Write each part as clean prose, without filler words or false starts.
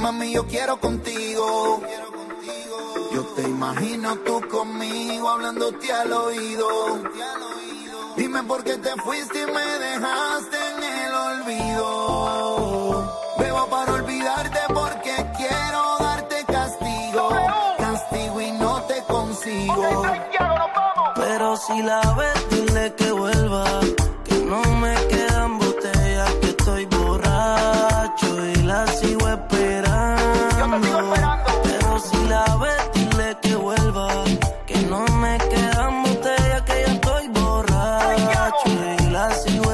Mami, yo quiero contigo. Yo te imagino tú conmigo hablándote al oído. Dime por qué te fuiste y me dejaste en el olvido. Bebo para olvidarte porque quiero darte castigo. Castigo y no te consigo. Pero si la ves, dile que vuelva. Que no me quedan botellas, que estoy borracho y la sigo esperando. Pero si la ves, dile que vuelva. Que no me quedan botellas, que ya estoy borracho y la sigo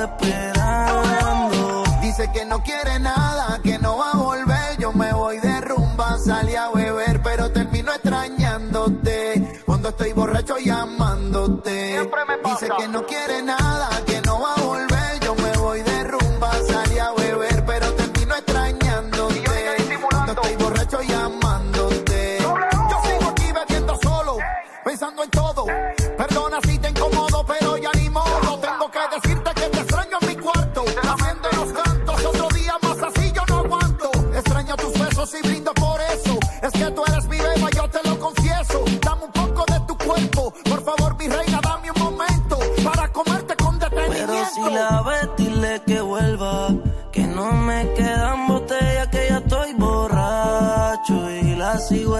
esperando. Dice que no quiere nada, que no va a volver. Yo me voy de rumba, salí a beber, pero termino extrañándote. Cuando estoy borracho llamándote. Dice que no quiere nada, que no va a volver. Yo me voy de rumba, salí a beber, pero termino extrañándote. Cuando estoy borracho llamándote. Yo sigo aquí bebiendo solo, pensando en todo. Perdona si te incomodo, pero ya ni modo. Tengo que decirte que te extraño en mi cuarto. Haciendo los cantos, otro día más así yo no aguanto. Extraño tus besos y brindo por eso. Es que tú eres mi beba, yo te lo confieso. Dame un poco de tu cuerpo, por favor, mi reina, dame un momento para comerte con detenimiento. Pero si la ves, dile que vuelva. Que no me quedan botellas, que ya estoy borracho y la sigo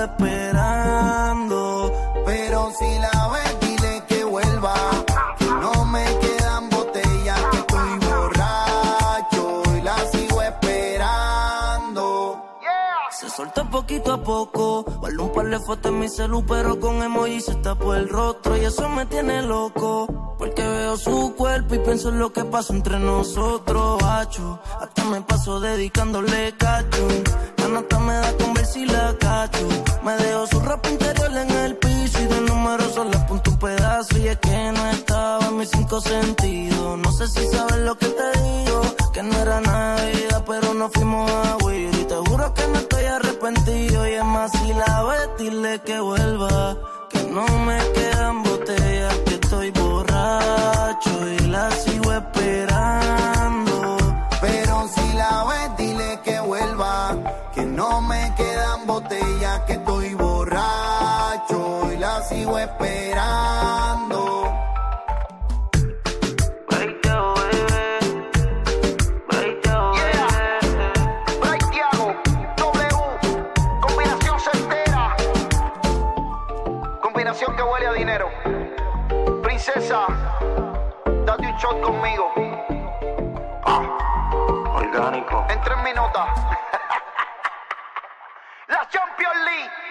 esperando. Pero si la ves, dile que vuelva. Que no me quedan botellas, que estoy borracho y la sigo esperando. Se suelta poquito a poco. Guardo un par de fotos en mi celu, pero con emoji se tapó el rostro. Y eso me tiene loco, porque veo su cuerpo y pienso en lo que pasó entre nosotros, hacho. Hasta me paso dedicándole cacho. La nota me da con ver si la cacho. Me dejo su ropa interior en el piso y de número solo apunto un pedazo. Y es que no estaba en mis 5 sentidos. No sé si sabes lo que te digo, que no era nada de vida, pero nos fuimos a huir. Y te juro que no estoy arrepentido. Y es más, si la ves, dile que vuelva. Que no me quedan botellas, que estoy borracho y la sigo esperando. Pero si la ves, dile que vuelva. Que no me quedan botellas, que estoy borracho y la sigo esperando. Combinación que huele a dinero. Princesa, date un shot conmigo. Orgánico. En 3 minutos. La Champions League.